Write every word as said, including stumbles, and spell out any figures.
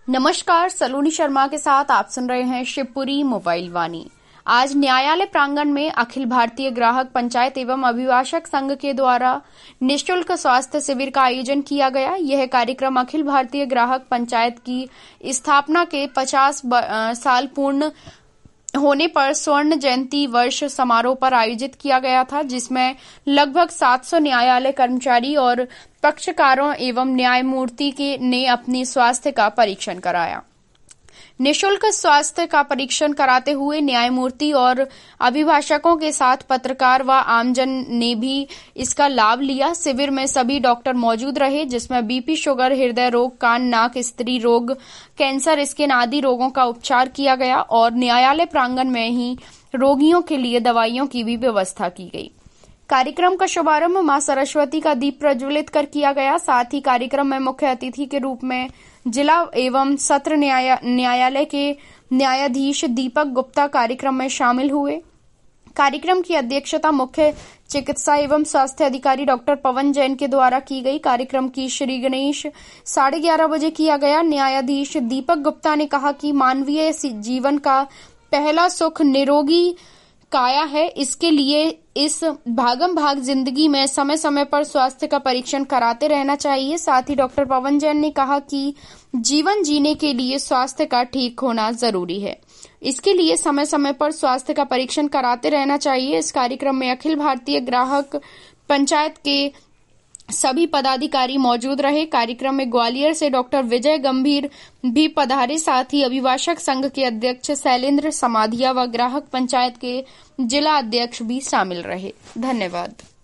नमस्कार, सलोनी शर्मा के साथ आप सुन रहे हैं शिवपुरी मोबाइल वाणी। आज न्यायालय प्रांगण में अखिल भारतीय ग्राहक पंचायत एवं अभिभाषक संघ के द्वारा निःशुल्क स्वास्थ्य शिविर का आयोजन किया गया। यह कार्यक्रम अखिल भारतीय ग्राहक पंचायत की स्थापना के पचास साल पूर्ण होने पर स्वर्ण जयंती वर्ष समारोह पर आयोजित किया गया था, जिसमें लगभग सात सौ न्यायालय कर्मचारी और पक्षकारों एवं न्यायमूर्ति के ने अपनी स्वास्थ्य का परीक्षण कराया। निःशुल्क स्वास्थ्य का परीक्षण कराते हुए न्यायमूर्ति और अभिभाषकों के साथ पत्रकार व आमजन ने भी इसका लाभ लिया। शिविर में सभी डॉक्टर मौजूद रहे, जिसमें बीपी, शुगर, हृदय रोग, कान, नाक, स्त्री रोग, कैंसर, स्किन आदि रोगों का उपचार किया गया और न्यायालय प्रांगण में ही रोगियों के लिए दवाइयों की भी व्यवस्था की गई। कार्यक्रम का शुभारंभ मां सरस्वती का दीप प्रज्वलित कर किया गया। साथ ही कार्यक्रम में मुख्य अतिथि के रूप में जिला एवं सत्र न्याय न्यायालय के न्यायाधीश दीपक गुप्ता कार्यक्रम में शामिल हुए। कार्यक्रम की अध्यक्षता मुख्य चिकित्सा एवं स्वास्थ्य अधिकारी डॉक्टर पवन जैन के द्वारा की गई। कार्यक्रम की श्री गणेश साढ़े ग्यारह बजे किया गया। न्यायाधीश दीपक गुप्ता ने कहा कि मानवीय जीवन का पहला सुख निरोगी काया है। इसके लिए इस भागम भाग जिंदगी में समय समय पर स्वास्थ्य का परीक्षण कराते रहना चाहिए। साथ ही डॉक्टर पवन जैन ने कहा कि जीवन जीने के लिए स्वास्थ्य का ठीक होना जरूरी है। इसके लिए समय समय पर स्वास्थ्य का परीक्षण कराते रहना चाहिए। इस कार्यक्रम में अखिल भारतीय ग्राहक पंचायत के सभी पदाधिकारी मौजूद रहे। कार्यक्रम में ग्वालियर से डॉक्टर विजय गंभीर भी पधारे। साथ ही अभिभाषक संघ के अध्यक्ष शैलेंद्र समाधिया व ग्राहक पंचायत के जिला अध्यक्ष भी शामिल रहे। धन्यवाद।